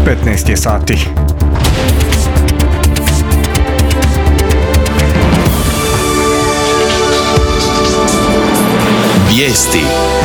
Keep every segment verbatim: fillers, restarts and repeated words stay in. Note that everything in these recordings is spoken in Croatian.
petnaest je sati. Vijesti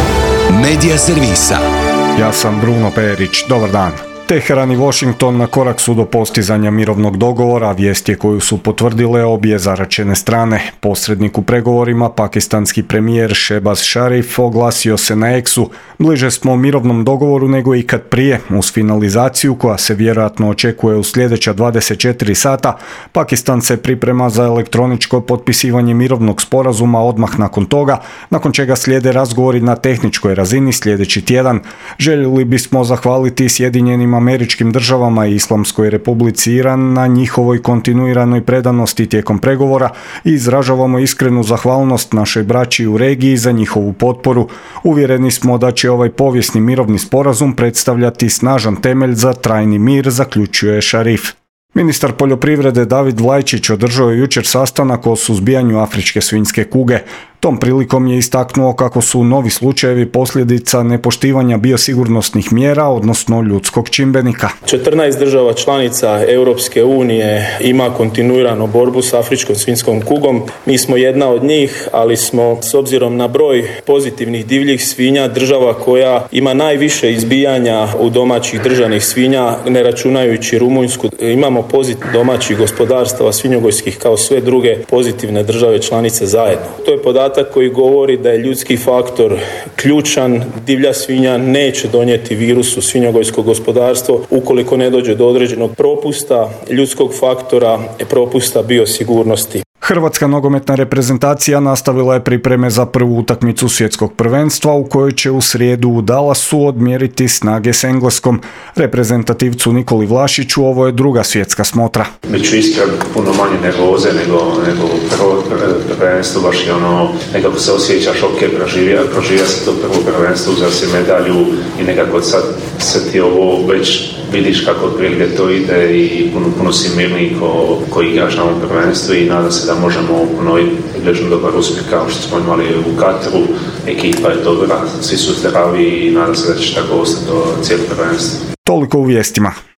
Medija servisa. Ja sam Bruno Perić, dobar dan. Teheran i Washington na korak su do postizanja mirovnog dogovora, vijest je koju su potvrdile obje zaraćene strane. Posrednik u pregovorima, pakistanski premijer Shehbaz Sharif, oglasio se na X-u: bliže smo mirovnom dogovoru nego ikad prije. Uz finalizaciju, koja se vjerojatno očekuje u sljedeća dvadeset četiri sata, Pakistan se priprema za elektroničko potpisivanje mirovnog sporazuma odmah nakon toga, nakon čega slijede razgovori na tehničkoj razini sljedeći tjedan. Željeli bismo zahvaliti Sjedinjenim Američkim državama i Islamskoj Republici Iran na njihovoj kontinuiranoj predanosti tijekom pregovora i izražavamo iskrenu zahvalnost našoj braći u regiji za njihovu potporu. Uvjereni smo da će ovaj povijesni mirovni sporazum predstavljati snažan temelj za trajni mir, zaključuje Sharif. Ministar poljoprivrede David Vlajčić održao je jučer sastanak o suzbijanju afričke svinjske kuge. Tom prilikom je istaknuo kako su novi slučajevi posljedica nepoštivanja biosigurnosnih mjera, odnosno ljudskog čimbenika. četrnaest država članica Europske unije ima kontinuiranu borbu s afričkom svinjskom kugom. Mi smo jedna od njih, ali smo s obzirom na broj pozitivnih divljih svinja država koja ima najviše izbijanja u domaćih državnih svinja, ne računajući Rumunjsku. Imamo pozitiv domaćih gospodarstava svinjogojskih kao sve druge pozitivne države članice zajedno. To je podatak koji govori da je ljudski faktor ključan. Divlja svinja neće donijeti virus u svinjogojsko gospodarstvo ukoliko ne dođe do određenog propusta ljudskog faktora, propusta biosigurnosti. Hrvatska nogometna reprezentacija nastavila je pripreme za prvu utakmicu svjetskog prvenstva u kojoj će u srijedu u Dallasu odmjeriti snage s Engleskom. Reprezentativcu Nikoli Vlašiću ovo je druga svjetska smotra. Među iskren puno manje nervoze nego, nego prvo prvenstvo, baš je ono, nekako se osjećaš ok, proživija, proživija se to prvo prvenstvo, uzeo si medalju i nekako sad se ti ovo već vidiš kako otprilike to ide i puno, puno si mirniji ko, ko igraš na ovom prvenstvu i nadam se da možemo ponoviti prilično dobar uspjeh kao što smo imali u Katru. Ekipa je dobra, svi su zdravi i nadam se da će tako ostati do cijelog prvenstva. Toliko u vijestima.